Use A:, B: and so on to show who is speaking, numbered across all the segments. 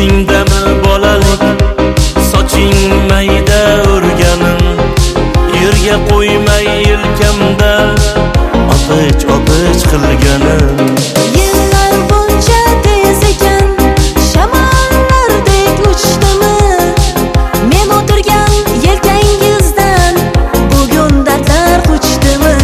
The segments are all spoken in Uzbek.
A: Esingdami bolalik soching mayda o'rganim, yerga qo'ymay yelkamda opich qilganim.
B: Yillar buncha tez ekan, shamollardek uchdimi? Men o'tirgan yelkangizdan bugun dardlar quchdimi?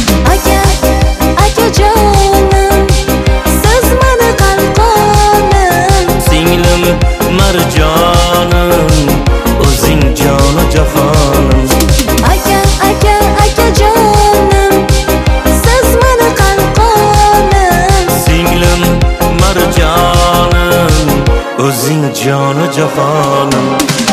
B: Akajonim, siz mani qalqonim.
A: Singlim marjonim, o'zing joni jahonim.
B: Akajonim, siz mani qalqonim.
A: Singlim marjonim, o'zing joni jahonim.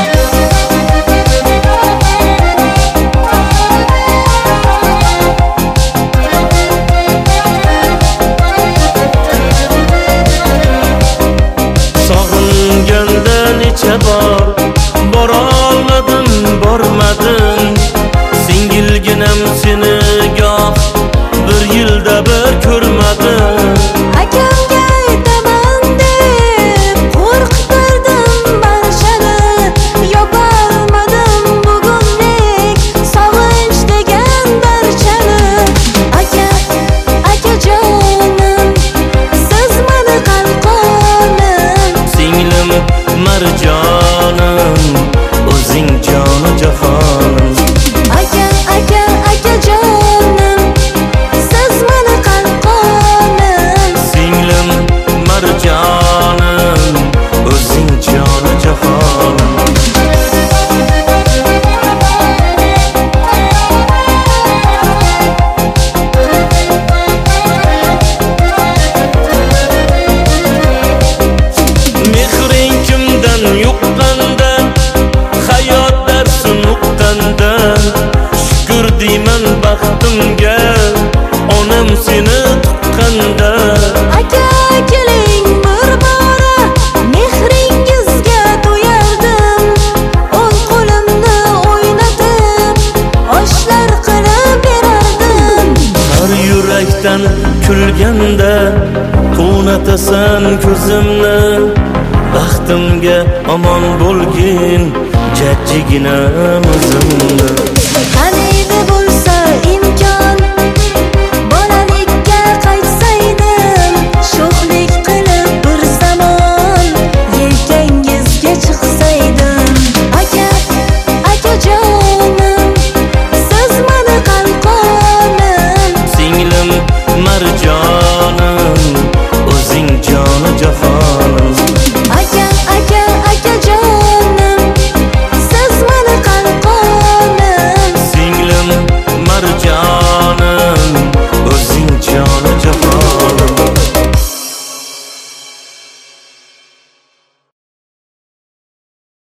A: Sog'inganda necha bor borolmadim, bormadim. Singilginam seni goh bir yilda bir ko'rmadim.
B: Akamga aytaman deb qo'rqtirdim barchani, yopolmadim bugundek sog'inch degan darchani. Akajonim, siz mani qalqonim.
A: Singlim marjonim, o'zing joni jahonim.
B: Akajonim, siz mani qalqonim.
A: Singlim marjonim, o'zing joni jahonim. Mehring kimdan yuqqanda, hayot darsin uqqanda, shukr deyman baxtimga, onam seni tuqqanda.
B: Aka keling bir bora, mehringizga to'yardim. O'ng qo'limni o'ynatib, oshlar qilib berardim.
A: Har yurakdan kulganda quvnatasan ko'zimni, baxtimga omon bo'lgin jajjigina o'zimni.